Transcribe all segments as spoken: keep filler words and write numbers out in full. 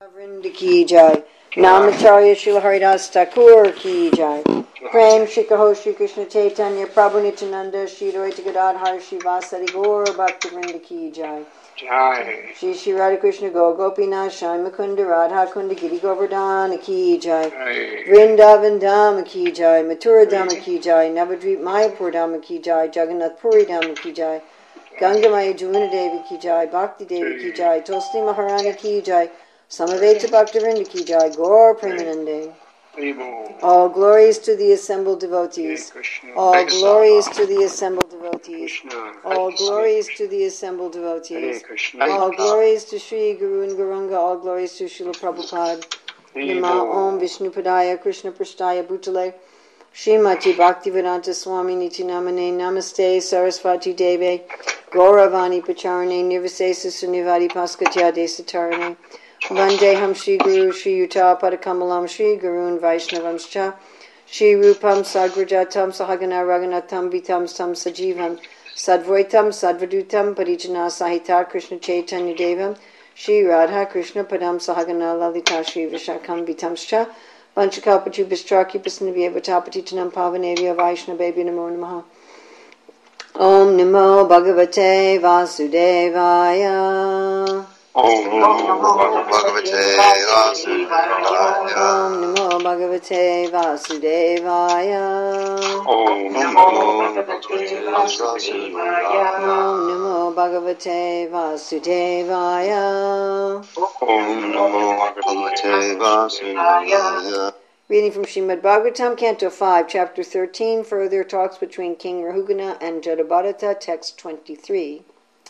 Vrinda ki jai. Namacharya Srila Haridas Thakur ki jai. Prem Shikaho Shri Krishna Chaitanya Prabhu Nityananda Shri Advaita Gadadhar Shivasari Gaur Bhakta Vrinda ki jai. Jai. Shri Shri Radha Krishna Go Gopinath Shai Mukunda Radha Kunda Giri Govardhana ki jai. Vrindavan Dhama ki jai. Mathura Dhama ki jai. Navadvip Mayapur Dhama ki jai. Jagannath Puri Dhama ki jai. Gangamaya Jamuna Devi ki jai. Bhakti Devi ki jai. Tosti Maharani ki jai. Samaveta Bhaktivinoda ki jai. Gaur Premanande. All glories to the assembled devotees. All glories to the assembled devotees. All glories to the assembled devotees. All glories to Sri Guru and Gauranga. All glories to Srila Prabhupada. Nama Om Vishnu Padaya Krishna Prashtaya Bhutale Srimati Bhaktivedanta Swami Niti Namane Namaste Sarasvati Deve Gauravani Pacharane Nirvisesa Sunivadi Paskatya Desatarane Vandeham Shri Guru Shri Yuta Padakamalam Shri Gurun Vaishnavamscha Shri Rupam Sagrajatam Sahagana Raghunatham Vitam Sam Sajivam Sadvaitam Sadvadutam Parijana Sahita Krishna Chaitanya Devam Shri Radha Krishna Padam Sahagana Lalita Shri Vishakam Vitamscha Vanchakalpachubhistra Kipasnavya Vatapatitanam Pavanavya Vaishnavabhya Namo Namaha Om Namo Bhagavate Vasudevaya Om Namo Bhagavate Vasudevaya. Om Namo Bhagavate Vasudevaya. Om Namo Bhagavate Vasudevaya. Om Namo Bhagavate Vasudevaya. Om Namo Bhagavate Vasudevaya. Reading from Srimad Bhagavatam, Canto five, Chapter thirteen, further talks between King Rahugana and Jadabharata, text twenty-three.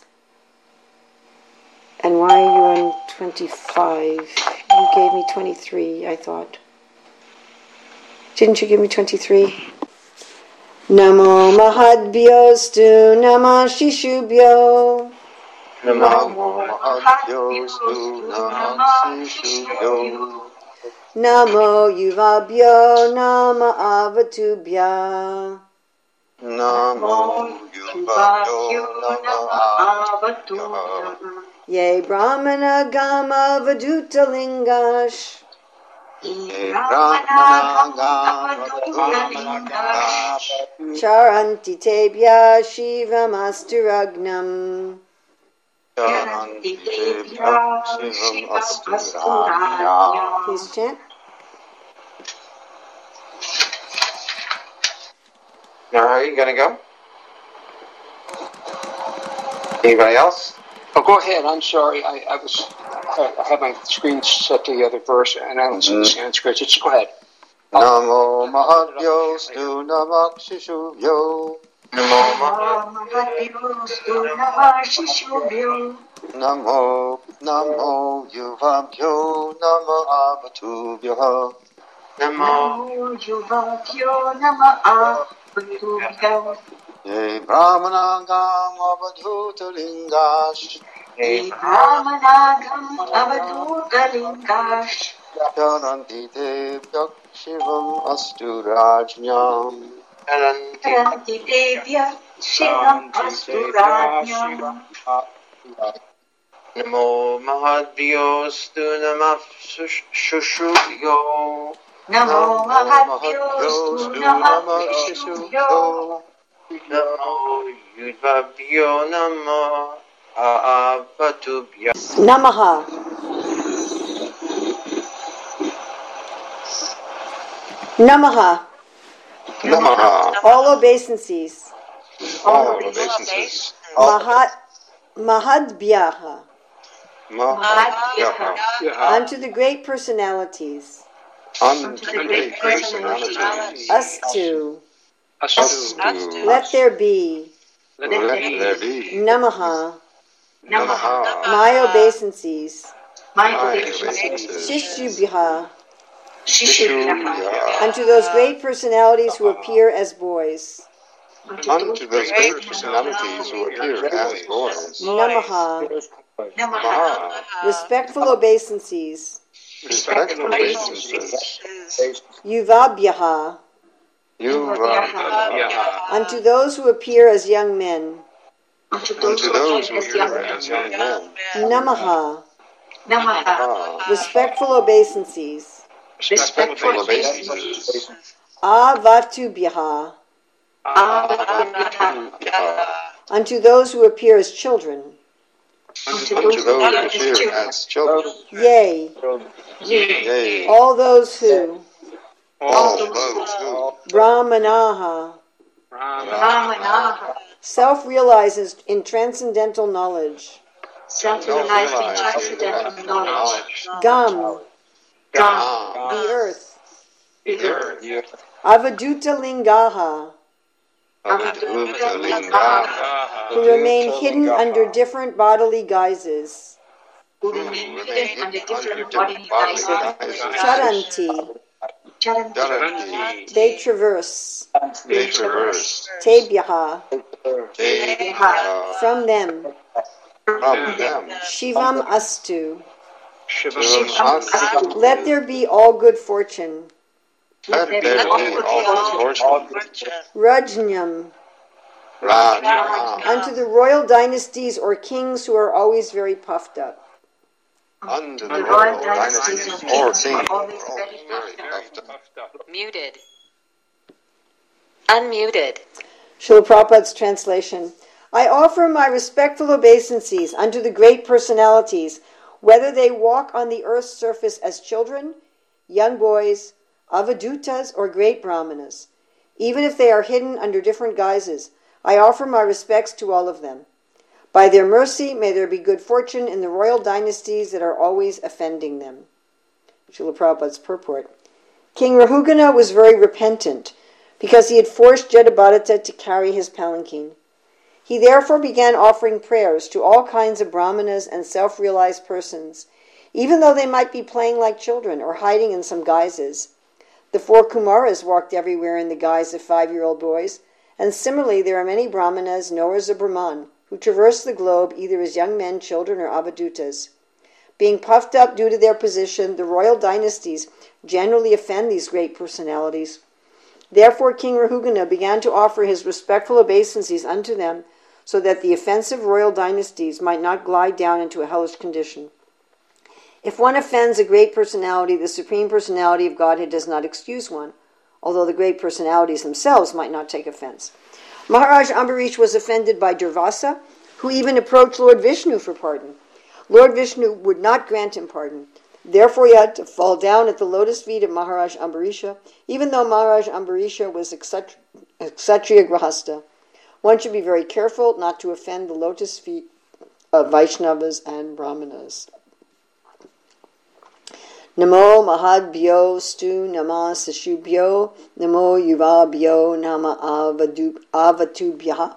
And why are you on twenty-five? You gave me twenty-three, I thought. Didn't you give me twenty-three? Namo Mahadbhyostu Namah Shishubhyo. Namo Mahadbhyostu Namah Shishubhyo. Namo Yuvabhyo Nama Avatubhya. Namo Yuvabhyo Nama Avatubhya. Ye Brahmana Gama Vaduta Lingash. Ye Brahmana Gama Vaduta Lingash. Charanti Tebhya Shivam Asturagnam. Charanti Tebhya Shivam Asturagnam. Please chant. Now, are you going to go? Anybody else? Oh, go ahead. I'm sorry. I, I was I had my screen set to the other verse, and I don't see the Sanskrit. Just go ahead. Namo Mahadbhyostu Namah Shishubhyo. Namo Mahadbhyostu Namah Shishubhyo. Namo Namo Yuvabhyo Nama Avatubhyo. Namo Yuvabhyo Nama Avatubhyo. Ye Brahmana Gama Vaduta Lingash. Ye Brahmana Gama Vaduta Lingash. Charanti Tebhya Shivam Asturajñam. Charanti Tebhya Shivam Asturajñam. Namo Mahadbhyostu Namah Shishubhyo. Namo Mahadbhyostu Namah Shishubhyo. Namo Yudvabhyo Nama Avatubhya. Namaha. Namaha. Namaha. All obeisances. All obeisances. Mahat Mahadbhyaha. Mahadbhyaha. Unto the great personalities. Unto the great personalities. Astu. Astu. Let there be. Let there be. Namaha. Namaha. My obeisances. My My obeisances. Shishubhya. Shishubhya. Unto those great personalities who appear as boys. Unto those great personalities who appear as boys. Namaha. Namaha. Respectful obeisances. Respectful obeisances. Yuvabhyaha. Yuvabhyaha. Unto those who appear as young men. Unto Unto those who appear as young men. Namaha. Namaha. Respectful obeisances. Respectful obeisances. obeisances. Avatubhyaha. Avatubhyaha. Unto those who appear as children. Unto Unto those those who who are appear children. as children. Yea, Yea. Yea, all those who. all those who Brahmanaha. Brahmanaha. Self-realizes in transcendental knowledge. Self-realized in self-realized transcendental knowledge. Gam, God. the earth. The earth. Avaduta lingaha, Avaduta Lingaha, who remain hidden under different bodily guises. Who remain hidden under different different body bodily guises. guises. Charanti, Charanti, they traverse. they traverse. Tebyaha, They uh, from them. from them. Shivam astu, Shivam astu. let there be all good fortune. Let there be all good fortune. Rajnyam, Rajna, unto the royal dynasties or kings who are always very puffed up. unto the The royal royal dynasties dynasties or and kings kings who are are always always very puffed up. Muted. Unmuted. Srila Prabhupada's translation. I offer my respectful obeisances unto the great personalities, whether they walk on the earth's surface as children, young boys, avadutas, or great brahmanas. Even if they are hidden under different guises, I offer my respects to all of them. By their mercy, may there be good fortune in the royal dynasties that are always offending them. Srila Prabhupada's purport. King Rahugana was very repentant because he had forced Jadabhadata to carry his palanquin. He therefore began offering prayers to all kinds of brahmanas and self-realized persons, even though they might be playing like children or hiding in some guises. The four Kumaras walked everywhere in the guise of five-year-old boys, and similarly there are many brahmanas, knowers of Brahman, who traverse the globe either as young men, children, or avadutas. Being puffed up due to their position, the royal dynasties generally offend these great personalities. Therefore King Rahugana began to offer his respectful obeisances unto them, so that the offensive royal dynasties might not glide down into a hellish condition. If one offends a great personality, the Supreme Personality of Godhead does not excuse one, although the great personalities themselves might not take offense. Maharaj Ambarish was offended by Durvasa, who even approached Lord Vishnu for pardon. Lord Vishnu would not grant him pardon. Therefore he had to fall down at the lotus feet of Maharaj Ambarisha, even though Maharaj Ambarisha was a Kshatriya Grahasta. One should be very careful not to offend the lotus feet of Vaishnavas and Brahmanas. Namo Mahadbhyo Stu Nama Sashubhyo Namo Yuvabhyo Nama Avatubhyaha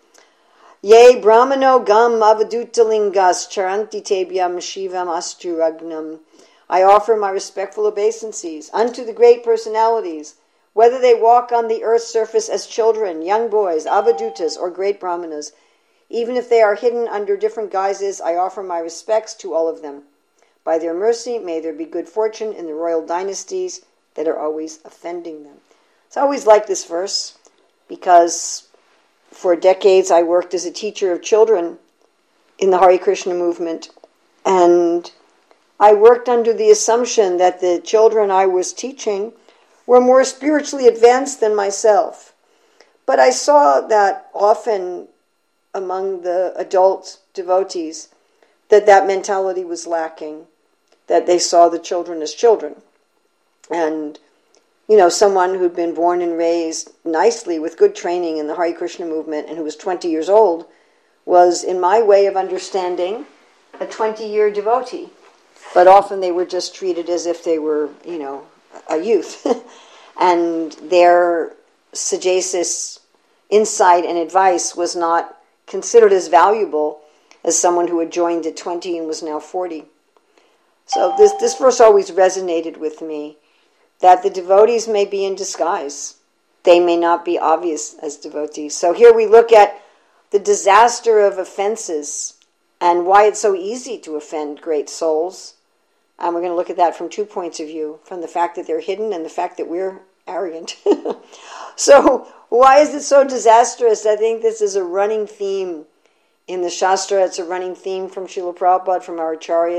Ye Brahmano Gam Avadutalingas Charanti Tebyam Shivam Astu Ragnam. I offer my respectful obeisances unto the great personalities, whether they walk on the earth's surface as children, young boys, avadutas, or great brahmanas. Even if they are hidden under different guises, I offer my respects to all of them. By their mercy, may there be good fortune in the royal dynasties that are always offending them. So I always like this verse because for decades I worked as a teacher of children in the Hare Krishna movement, and I worked under the assumption that the children I was teaching were more spiritually advanced than myself. But I saw that often among the adult devotees that that mentality was lacking, that they saw the children as children. And, you know, someone who'd been born and raised nicely with good training in the Hare Krishna movement and who was twenty years old was, in my way of understanding, a twenty-year devotee. But often they were just treated as if they were, you know, a youth. And their suggestions, insight, and advice was not considered as valuable as someone who had joined at twenty and was now forty. So this, this verse always resonated with me, that the devotees may be in disguise. They may not be obvious as devotees. So here we look at the disaster of offenses and why it's so easy to offend great souls. And we're going to look at that from two points of view, from the fact that they're hidden and the fact that we're arrogant. So why is it so disastrous? I think this is a running theme in the Shastra. It's a running theme from Srila Prabhupada, from our acharyas.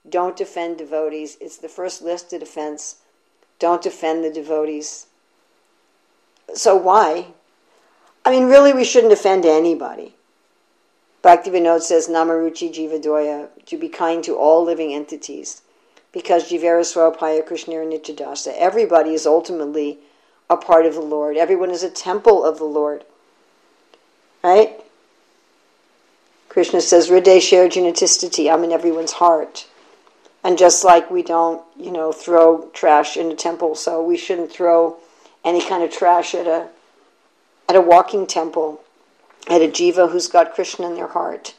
don't defend devotees. It's the first listed offense. Don't defend the devotees. So why? I mean, really, we shouldn't offend anybody. Bhaktivinoda says, Namaruchi Jivadoya, to be kind to all living entities. Because Jivera Swapaya Krishnera Nityadasa. Everybody is ultimately a part of the Lord. Everyone is a temple of the Lord. Right? Krishna says, Hriday Sherjanatistati, I'm in everyone's heart. And just like we don't, you know, throw trash in a temple, so we shouldn't throw any kind of trash at a at a walking temple, at a jiva who's got Krishna in their heart.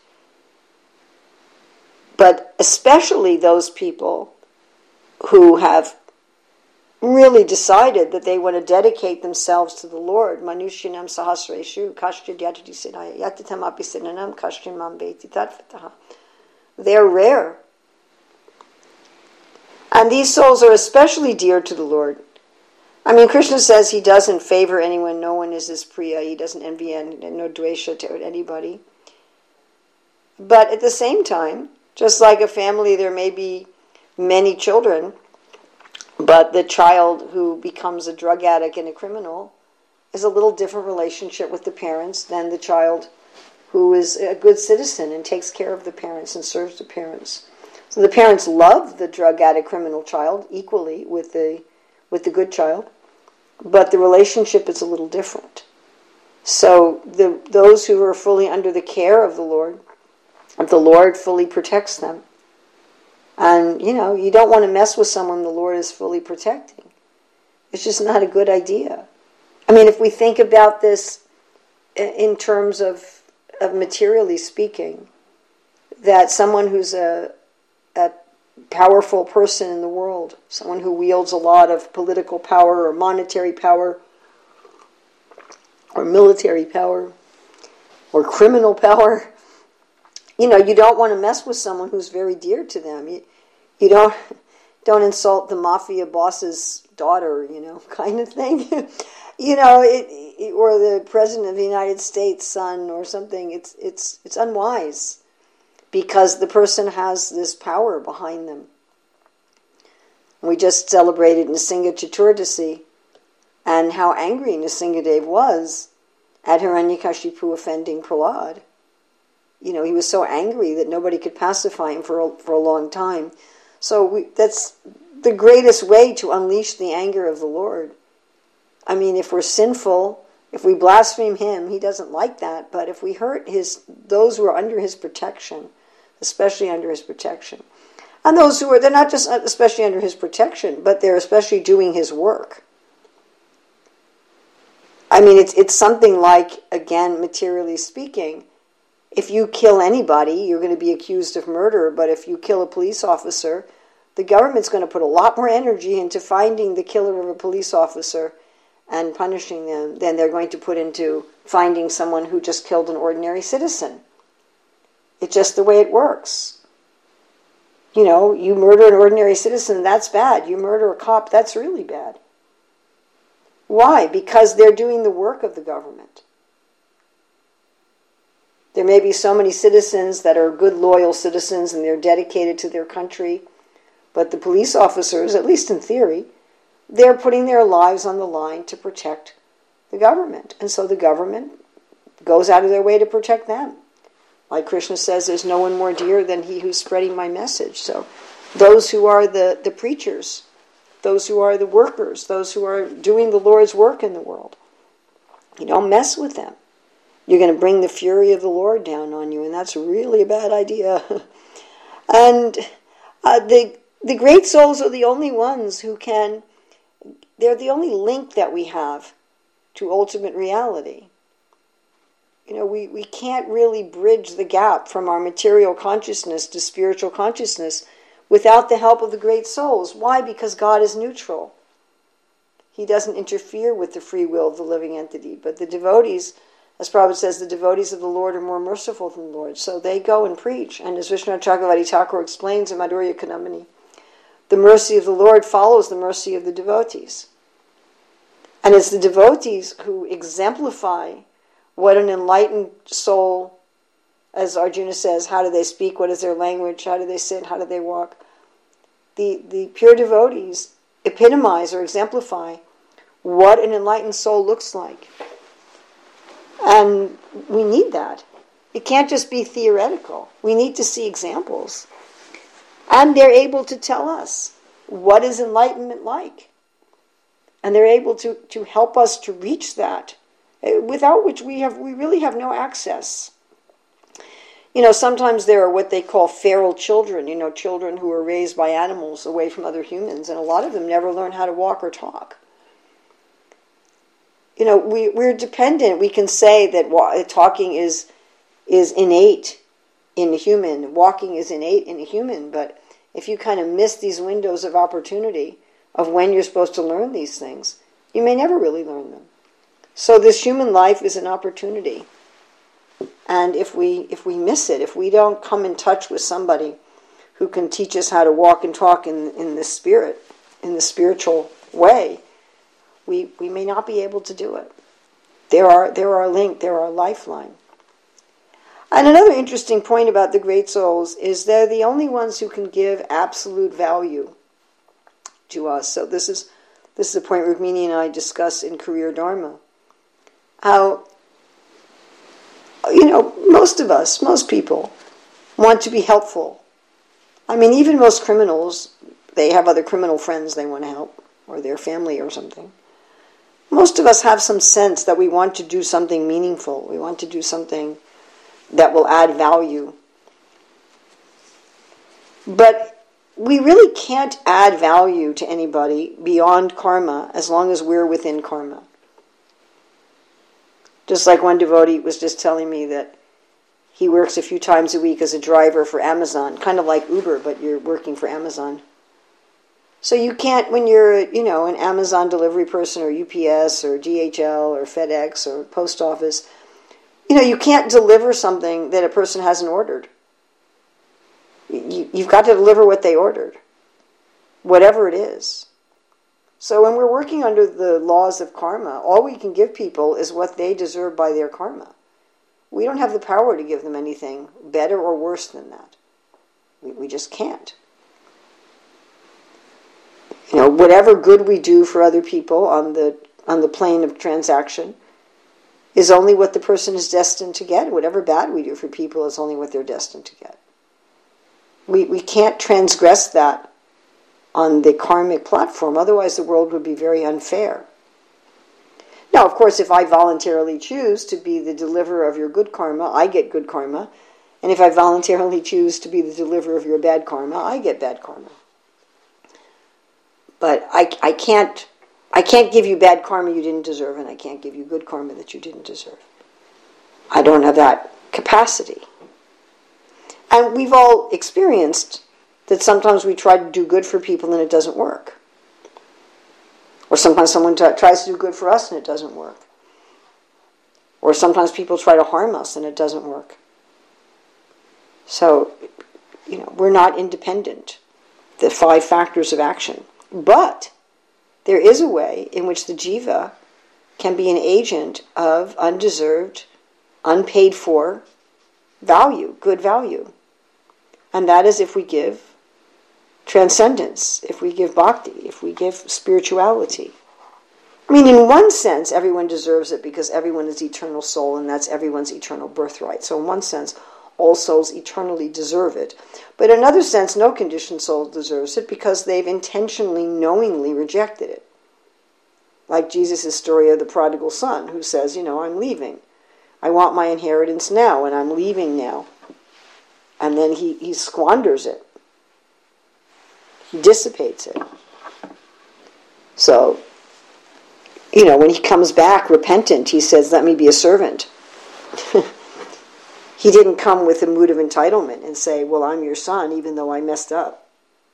But especially those people who have really decided that they want to dedicate themselves to the Lord. Manushyanam sahasreshu kashchid yatati siddhaya yatitam api siddhanam kashchid mam veti tatvataha. They're rare. And these souls are especially dear to the Lord. I mean, Krishna says he doesn't favor anyone. No one is his priya. He doesn't envy and no dvesha to anybody. But at the same time, just like a family, there may be many children, but the child who becomes a drug addict and a criminal is a little different relationship with the parents than the child who is a good citizen and takes care of the parents and serves the parents. So the parents love the drug addict criminal child equally with the with the good child, but the relationship is a little different. So the those who are fully under the care of the Lord, the Lord fully protects them. And, you know, you don't want to mess with someone the Lord is fully protecting. It's just not a good idea. I mean, if we think about this in terms of, of materially speaking, that someone who's a a powerful person in the world, someone who wields a lot of political power or monetary power or military power or criminal power, you know, you don't want to mess with someone who's very dear to them. You, you don't don't insult the mafia boss's daughter, you know, kind of thing. you know, it, it, or the president of the United States' son or something. It's it's it's unwise. Because the person has this power behind them. We just celebrated Nrsimha Chaturdasi, and how angry Nrsimhadev was at Hiranyakashipu offending Prahlad. You know, he was so angry that nobody could pacify him for a, for a long time. So we, that's the greatest way to unleash the anger of the Lord. I mean, if we're sinful, if we blaspheme him, he doesn't like that. But if we hurt his those who are under his protection, especially under his protection. And those who are, they're not just especially under his protection, but they're especially doing his work. I mean, it's it's something like, again, materially speaking, if you kill anybody, you're going to be accused of murder, but if you kill a police officer, the government's going to put a lot more energy into finding the killer of a police officer and punishing them than they're going to put into finding someone who just killed an ordinary citizen. It's just the way it works. You know, you murder an ordinary citizen, that's bad. You murder a cop, that's really bad. Why? Because they're doing the work of the government. There may be so many citizens that are good, loyal citizens and they're dedicated to their country, but the police officers, at least in theory, they're putting their lives on the line to protect the government. And so the government goes out of their way to protect them. Like Krishna says, there's no one more dear than he who's spreading my message. So those who are the, the preachers, those who are the workers, those who are doing the Lord's work in the world, you don't mess with them. You're going to bring the fury of the Lord down on you, and that's really a bad idea. and uh, the the great souls are the only ones who can, they're the only link that we have to ultimate reality. You know, we, we can't really bridge the gap from our material consciousness to spiritual consciousness without the help of the great souls. Why? Because God is neutral. He doesn't interfere with the free will of the living entity. But the devotees, as Prabhupada says, the devotees of the Lord are more merciful than the Lord. So they go and preach. And as Vishnu Chakravarti Thakur explains in Madhurya Kadambini, the mercy of the Lord follows the mercy of the devotees. And it's the devotees who exemplify what an enlightened soul, as Arjuna says, how do they speak, what is their language, how do they sit, how do they walk? the, the pure devotees epitomize or exemplify what an enlightened soul looks like. And we need that. It can't just be theoretical. We need to see examples. And they're able to tell us what is enlightenment like. And they're able to, to help us to reach that, without which we have we really have no access. You know, sometimes there are what they call feral children, you know, children who are raised by animals away from other humans, and a lot of them never learn how to walk or talk. You know, we, we're dependent. We can say that wa- talking is is innate in a human, walking is innate in a human, but if you kind of miss these windows of opportunity of when you're supposed to learn these things, you may never really learn them. So this human life is an opportunity. And if we if we miss it, if we don't come in touch with somebody who can teach us how to walk and talk in, in the spirit, in the spiritual way, we we may not be able to do it. They're our, they're our link, they're our lifeline. And another interesting point about the great souls is they're the only ones who can give absolute value to us. So this is this is a point Rukmini and I discuss in Career Dharma. How, you know, most of us, most people, want to be helpful. I mean, even most criminals, they have other criminal friends they want to help, or their family or something. Most of us have some sense that we want to do something meaningful. We want to do something that will add value. But we really can't add value to anybody beyond karma as long as we're within karma. Just like one devotee was just telling me that he works a few times a week as a driver for Amazon, kind of like Uber, but you're working for Amazon. So you can't, when you're, you know, an Amazon delivery person or U P S or D H L or FedEx or post office, you know, you can't deliver something that a person hasn't ordered. You, you've got to deliver what they ordered, whatever it is. So when we're working under the laws of karma, all we can give people is what they deserve by their karma. We don't have the power to give them anything better or worse than that. We, we just can't. You know, whatever good we do for other people on the on the plane of transaction is only what the person is destined to get. Whatever bad we do for people is only what they're destined to get. We we can't transgress that on the karmic platform, otherwise the world would be very unfair. Now, of course, if I voluntarily choose to be the deliverer of your good karma, I get good karma. And if I voluntarily choose to be the deliverer of your bad karma, I get bad karma. But I, I can't I can't give you bad karma you didn't deserve, and I can't give you good karma that you didn't deserve. I don't have that capacity. And we've all experienced that sometimes we try to do good for people and it doesn't work. Or sometimes someone t- tries to do good for us and it doesn't work. Or sometimes people try to harm us and it doesn't work. So, you know, we're not independent. The five factors of action. But there is a way in which the jiva can be an agent of undeserved, unpaid for value, good value. And that is if we give transcendence, if we give bhakti, if we give spirituality. I mean, in one sense, everyone deserves it because everyone is eternal soul and that's everyone's eternal birthright. So in one sense, all souls eternally deserve it. But in another sense, no conditioned soul deserves it because they've intentionally, knowingly rejected it. Like Jesus' story of the prodigal son who says, you know, I'm leaving. I want my inheritance now and I'm leaving now. And then he, he squanders it. He dissipates it. So, you know, when he comes back repentant, he says, let me be a servant. He didn't come with a mood of entitlement and say, well, I'm your son, even though I messed up.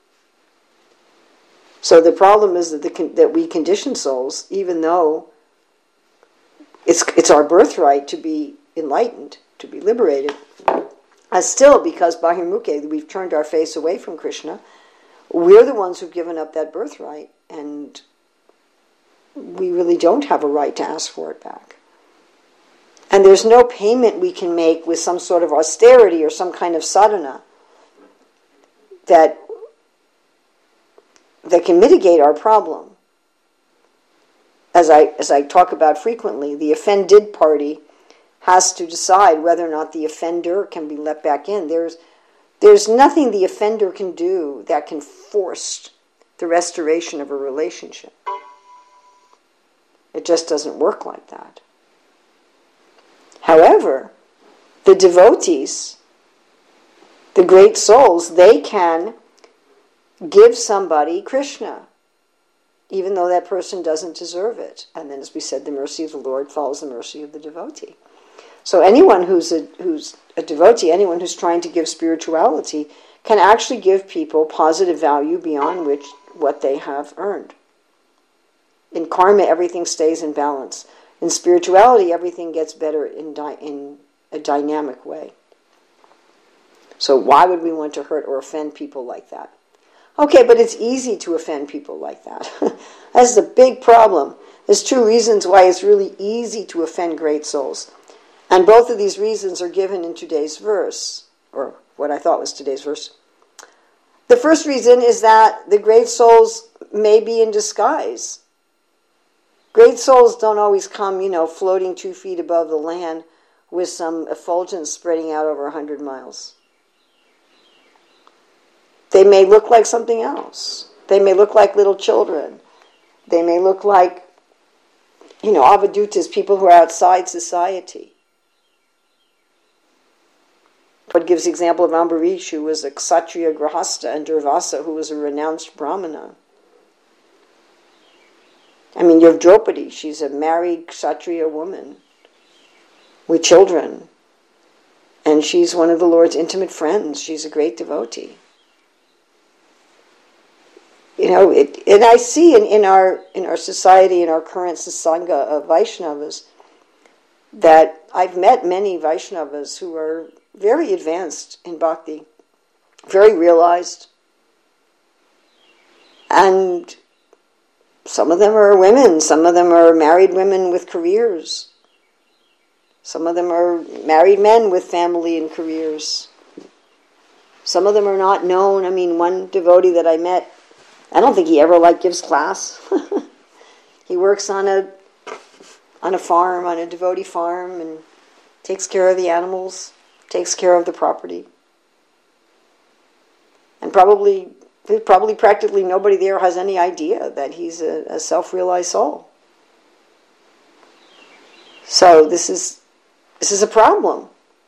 So the problem is that the, that we conditioned souls, even though it's it's our birthright to be enlightened, to be liberated, as still, because Bahirmukhe, we've turned our face away from Krishna, we're the ones who've given up that birthright, and we really don't have a right to ask for it back. And there's no payment we can make with some sort of austerity or some kind of sadhana that that can mitigate our problem. As I, as I talk about frequently, the offended party has to decide whether or not the offender can be let back in. There's, there's nothing the offender can do that can force the restoration of a relationship. It just doesn't work like that. However, the devotees, the great souls, they can give somebody Krishna, even though that person doesn't deserve it. And then, as we said, the mercy of the Lord follows the mercy of the devotee. So anyone who's a, who's a devotee, anyone who's trying to give spirituality, can actually give people positive value beyond which what they have earned. In karma, everything stays in balance. In spirituality, everything gets better in di- in a dynamic way. So why would we want to hurt or offend people like that? Okay, but it's easy to offend people like that. That's the big problem. There's two reasons why it's really easy to offend great souls. And both of these reasons are given in today's verse, or what I thought was today's verse. The first reason is that the great souls may be in disguise. Great souls don't always come, you know, floating two feet above the land with some effulgence spreading out over a hundred miles. They may look like something else. They may look like little children. They may look like, you know, avadutas, people who are outside society. What gives the example of Ambarish, who was a Kshatriya Grahasta, and Durvasa, who was a renounced Brahmana. I mean, you have Draupadi, she's a married Kshatriya woman with children. And she's one of the Lord's intimate friends. She's a great devotee. You know, it, and I see in, in our in our society, in our current Sasanga of Vaishnavas, that I've met many Vaishnavas who are very advanced in bhakti, very realized, and some of them are women, some of them are married women with careers, some of them are married men with family and careers, some of them are not known. I mean, one devotee that I met, I don't think he ever like gives class. He works on a on a farm, on a devotee farm, and takes care of the animals, takes care of the property. And probably, probably practically nobody there has any idea that he's a, a self-realized soul. So this is this is a problem.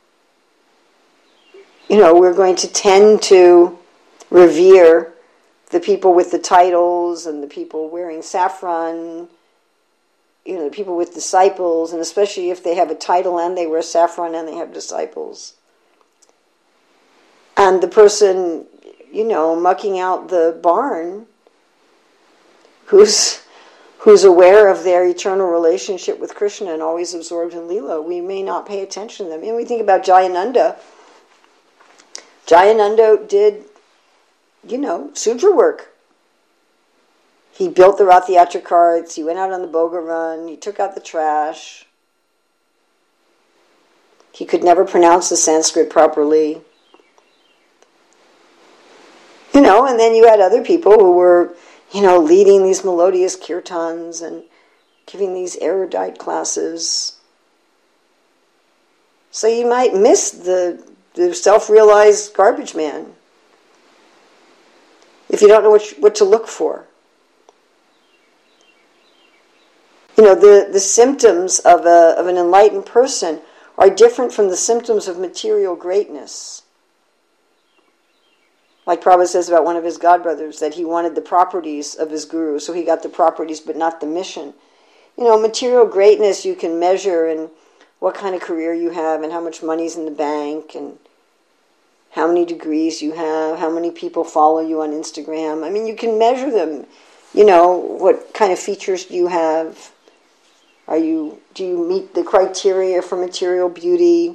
You know, we're going to tend to revere the people with the titles and the people wearing saffron, you know, the people with disciples, and especially if they have a title and they wear saffron and they have disciples. And the person, you know, mucking out the barn, who's who's aware of their eternal relationship with Krishna and always absorbed in Leela, we may not pay attention to them. And we think about Jayananda. Jayananda did, you know, Sudra work. He built the Rathayatra carts, he went out on the Boga run, he took out the trash. He could never pronounce the Sanskrit properly. You know, and then you had other people who were, you know, leading these melodious kirtans and giving these erudite classes. So you might miss the, the self-realized garbage man if you don't know what, what to look for. You know, the, the symptoms of a of an enlightened person are different from the symptoms of material greatness. Like Prabhupada says about one of his godbrothers, that he wanted the properties of his guru, so he got the properties but not the mission. You know, material greatness you can measure in what kind of career you have and how much money's in the bank and how many degrees you have, how many people follow you on Instagram. I mean, you can measure them. You know, what kind of features do you have? Are you, do you meet the criteria for material beauty?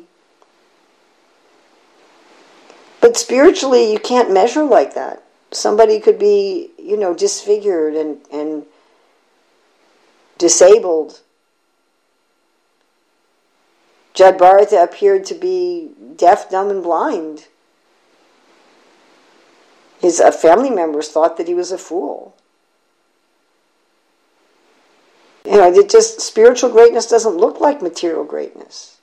But spiritually, you can't measure like that. Somebody could be, you know, disfigured and, and disabled. Jad Bharata appeared to be deaf, dumb, and blind. His uh, family members thought that he was a fool. You know, it just, spiritual greatness doesn't look like material greatness.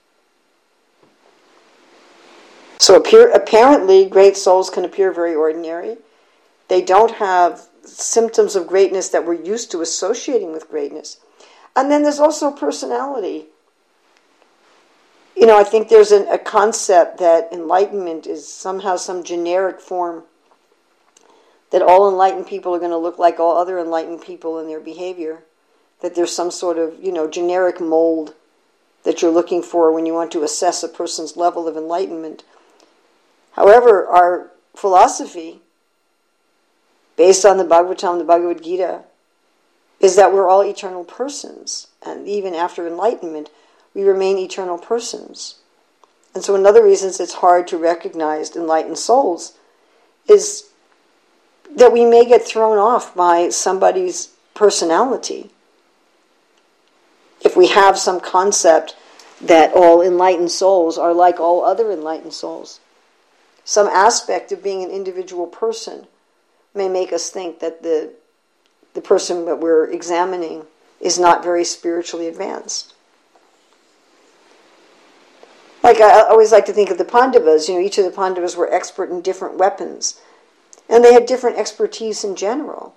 So appear, apparently, great souls can appear very ordinary. They don't have symptoms of greatness that we're used to associating with greatness. And then there's also personality. You know, I think there's an, a concept that enlightenment is somehow some generic form, that all enlightened people are going to look like all other enlightened people in their behavior, that there's some sort of, you know, generic mold that you're looking for when you want to assess a person's level of enlightenment. However, our philosophy, based on the Bhagavatam, the Bhagavad Gita, is that we're all eternal persons. And even after enlightenment, we remain eternal persons. And so one of the reasons it's hard to recognize enlightened souls is that we may get thrown off by somebody's personality. If we have some concept that all enlightened souls are like all other enlightened souls, some aspect of being an individual person may make us think that the the person that we're examining is not very spiritually advanced. Like, I always like to think of the Pandavas. You know, each of the Pandavas were expert in different weapons, and they had different expertise in general.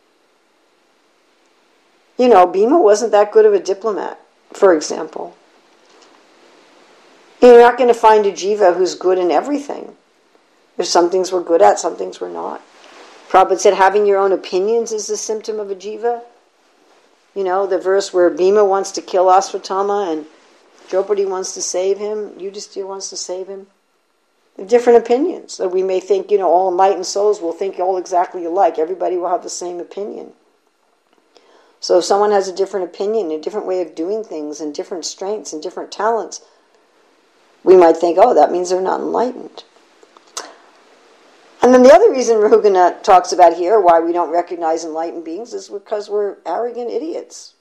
You know, Bhima wasn't that good of a diplomat, for example. You're not going to find a jiva who's good in everything. There's some things we're good at, some things we're not. Prabhupada said having your own opinions is the symptom of a jiva. You know, the verse where Bhima wants to kill Asvatthama and Draupadi wants to save him, Yudhisthira wants to save him. They're different opinions. So we may think, you know, all enlightened souls will think all exactly alike. Everybody will have the same opinion. So if someone has a different opinion, a different way of doing things, and different strengths and different talents, we might think, oh, that means they're not enlightened. And then the other reason Rahugana talks about here, why we don't recognize enlightened beings, is because we're arrogant idiots.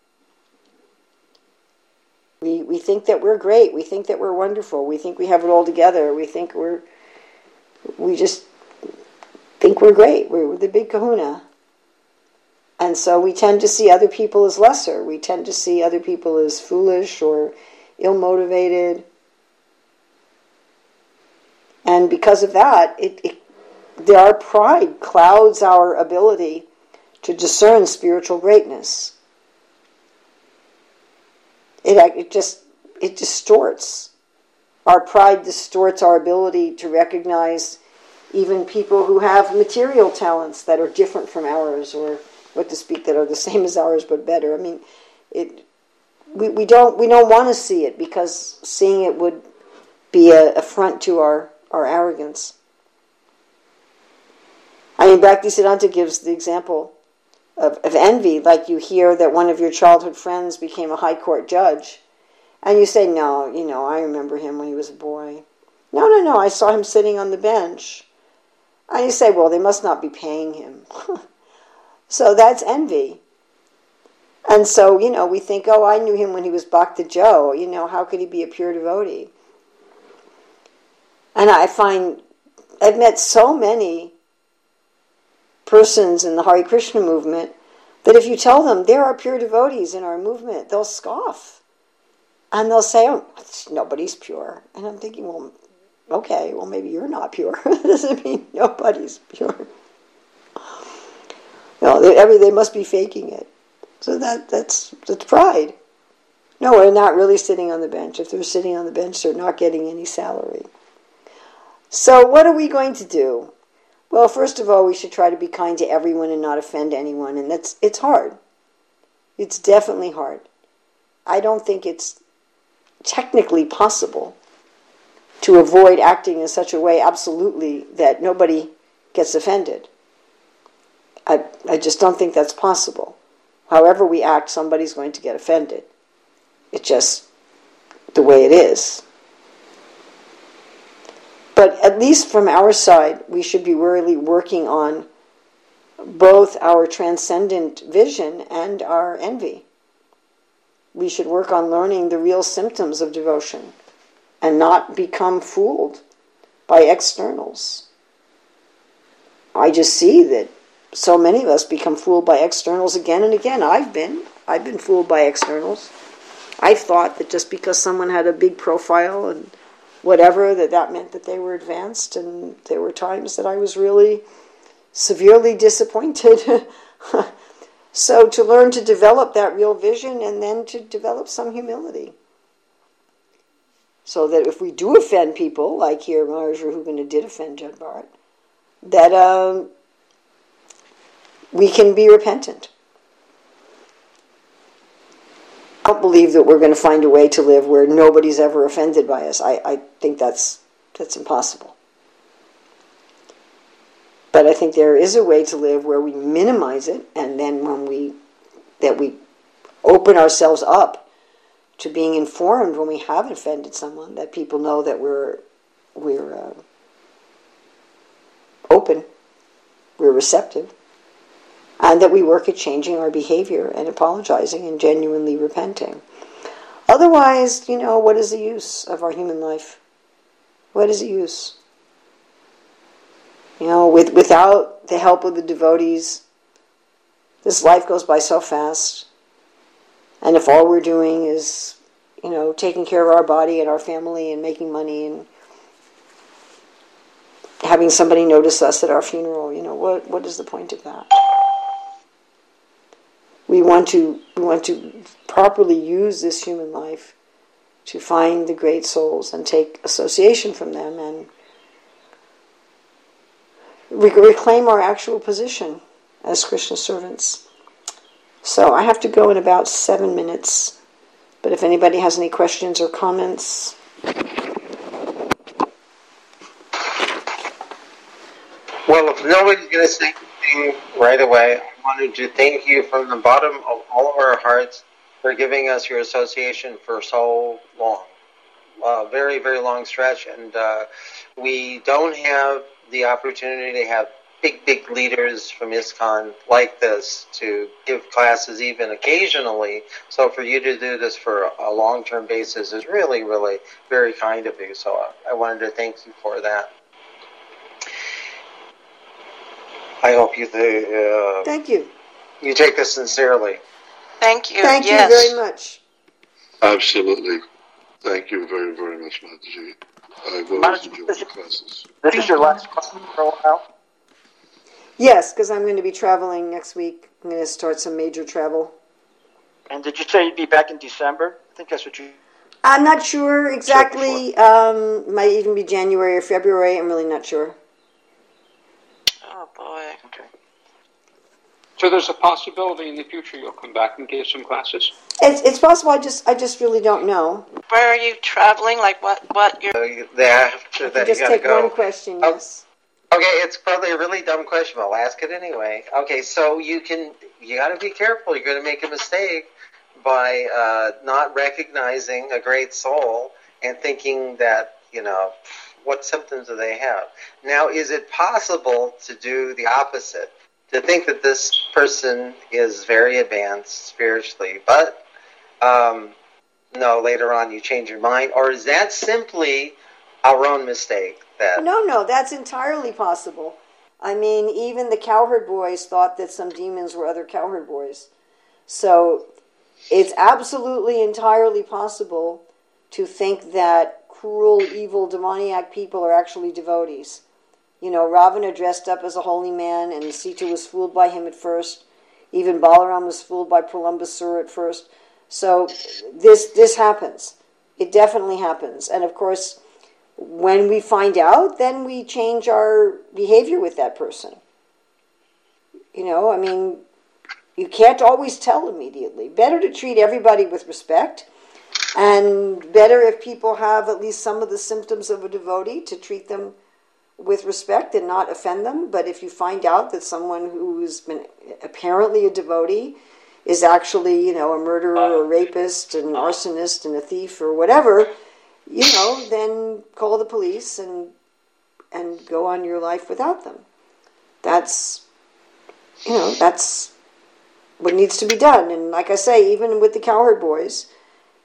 We we think that we're great. We think that we're wonderful. We think we have it all together. We think we're, we just think we're great. We're, we're the big kahuna. And so we tend to see other people as lesser. We tend to see other people as foolish or ill-motivated. And because of that, it, it our pride clouds our ability to discern spiritual greatness. It, it just, it distorts. Our pride distorts our ability to recognize even people who have material talents that are different from ours, or what to speak, that are the same as ours but better. I mean, it. We, we don't we don't want to see it, because seeing it would be an affront to our, our arrogance. I mean, Bhaktisiddhanta gives the example of, of envy, like you hear that one of your childhood friends became a high court judge, and you say, no, you know, I remember him when he was a boy. No, no, no, I saw him sitting on the bench. And you say, well, they must not be paying him. So that's envy. And so, you know, we think, oh, I knew him when he was Bhakta Joe. You know, how could he be a pure devotee? And I find, I've met so many persons in the Hare Krishna movement that if you tell them there are pure devotees in our movement, they'll scoff. And they'll say, oh, nobody's pure. And I'm thinking, well, okay, well, maybe you're not pure. That doesn't mean nobody's pure. No, they, every, they must be faking it. So that that's that's pride. No, they're not really sitting on the bench. If they're sitting on the bench, they're not getting any salary. So what are we going to do? Well, first of all, we should try to be kind to everyone and not offend anyone. And that's it's hard. It's definitely hard. I don't think it's technically possible to avoid acting in such a way absolutely that nobody gets offended. I, I just don't think that's possible. However we act, somebody's going to get offended. It's just the way it is. But at least from our side, we should be really working on both our transcendent vision and our envy. We should work on learning the real symptoms of devotion and not become fooled by externals. I just see that so many of us become fooled by externals again and again. I've been. I've been fooled by externals. I thought that just because someone had a big profile and whatever, that that meant that they were advanced, and there were times that I was really severely disappointed. So to learn to develop that real vision, and then to develop some humility. So that if we do offend people, like here Maharaj Rahugana did offend Jud Bharat, that uh, we can be repentant. I don't believe that we're going to find a way to live where nobody's ever offended by us. I, I think that's that's impossible. But I think there is a way to live where we minimize it, and then when we that we open ourselves up to being informed when we have offended someone, that people know that we're we're uh, open, we're receptive, and that we work at changing our behavior and apologizing and genuinely repenting. Otherwise, you know, what is the use of our human life? What is the use? You know, with, without the help of the devotees, this life goes by so fast. And if all we're doing is, you know, taking care of our body and our family and making money and having somebody notice us at our funeral, you know, what what is the point of that? We want to we want to properly use this human life to find the great souls and take association from them and reclaim our actual position as Krishna servants. So I have to go in about seven minutes. But if anybody has any questions or comments. Well, if nobody's going to say anything right away, I wanted to thank you from the bottom of all of our hearts for giving us your association for so long. A very, very long stretch. And uh, we don't have the opportunity to have big, big leaders from ISKCON like this to give classes even occasionally. So for you to do this for a long-term basis is really, really very kind of you. So I wanted to thank you for that. I hope you uh, Thank you. You take this sincerely. Thank you. Thank yes. you very much. Absolutely. Thank you very, very much, Mataji. I've always enjoyed the classes. This is your last class for a while? Yes, because I'm going to be traveling next week. I'm going to start some major travel. And did you say you'd be back in December? I think that's what you... I'm not sure exactly. Um, might even be January or February. I'm really not sure. Oh, boy. Okay. So there's a possibility in the future you'll come back and give some classes? It's it's possible. I just I just really don't know. Where are you traveling? Like what? What? You're... So you, after that, Just you got to take go. one question. Oh. Yes. Okay, it's probably a really dumb question, but I'll ask it anyway. Okay, so you can, you got to be careful. You're going to make a mistake by uh, not recognizing a great soul and thinking that, you know, what symptoms do they have? Now, is it possible to do the opposite? To think that this person is very advanced spiritually, but um, no, later on you change your mind? Or is that simply our own mistake? That No, no, that's entirely possible. I mean, even the cowherd boys thought that some demons were other cowherd boys. So it's absolutely entirely possible to think that cruel, evil, demoniac people are actually devotees. You know, Ravana dressed up as a holy man, and Sita was fooled by him at first. Even Balaram was fooled by Pralambasura at first. So this this happens. It definitely happens. And of course, when we find out, then we change our behavior with that person. You know, I mean, you can't always tell immediately. Better to treat everybody with respect, and better if people have at least some of the symptoms of a devotee to treat them with respect and not offend them. But if you find out that someone who's been apparently a devotee is actually, you know, a murderer or a rapist, an arsonist and a thief or whatever, you know, then call the police and and go on your life without them. That's, you know, that's what needs to be done. And like I say, even with the cowherd boys,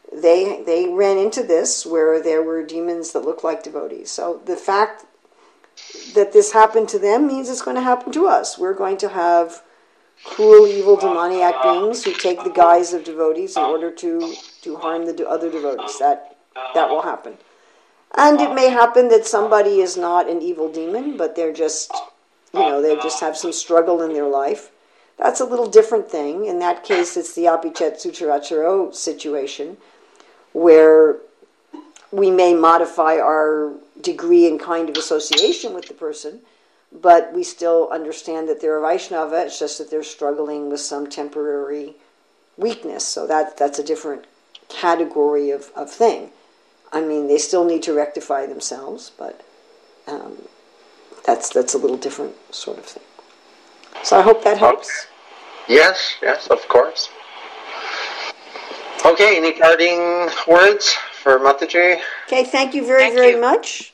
they they ran into this where there were demons that looked like devotees. So the fact that this happened to them means it's going to happen to us. We're going to have cruel, evil, demoniac beings who take the guise of devotees in order to, to harm the other devotees. That that will happen. And it may happen that somebody is not an evil demon, but they're just, you know, they just have some struggle in their life. That's a little different thing. In that case, it's the Apichet Sucharacharo situation, where we may modify our degree and kind of association with the person, but we still understand that they're a Vaishnava. It's just that they're struggling with some temporary weakness. So that that's a different category of, of thing. I mean, they still need to rectify themselves, but um, that's that's a little different sort of thing. So I hope that helps. Yes, yes, of course. Okay, any parting words for Mataji? Okay, thank you very, Thank very you. much.